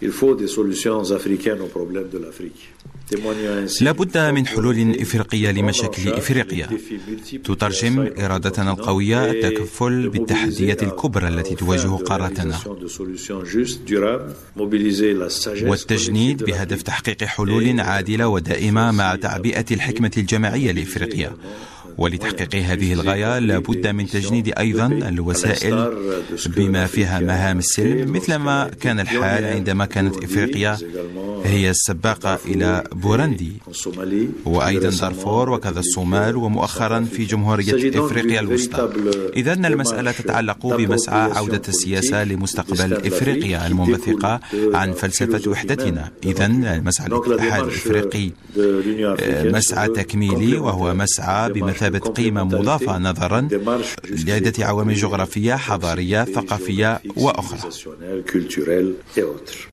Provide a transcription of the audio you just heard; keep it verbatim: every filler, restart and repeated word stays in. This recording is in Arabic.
لا بد من حلول إفريقية لمشاكل إفريقيا تترجم إرادتنا القوية التكفل بالتحديات الكبرى التي تواجه قارتنا، والتجنيد بهدف تحقيق حلول عادلة ودائمة مع تعبئة الحكمة الجماعية لإفريقيا. ولتحقيق هذه الغاية لا بد من تجنيد أيضا الوسائل بما فيها مهام السلم، مثلما كان الحال عندما كانت إفريقيا هي السباقة إلى بوروندي وأيضا دارفور وكذا الصومال ومؤخرا في جمهورية إفريقيا الوسطى. إذن المسألة تتعلق بمسعى عودة السياسة لمستقبل إفريقيا المنبثقة عن فلسفة وحدتنا. إذن المسعى الاتحاد الإفريقي مسعى تكميلي، وهو مسعى بمثابة قيمة مضافة نظرا لعدة عوامل جغرافية حضارية ثقافية وأخرى.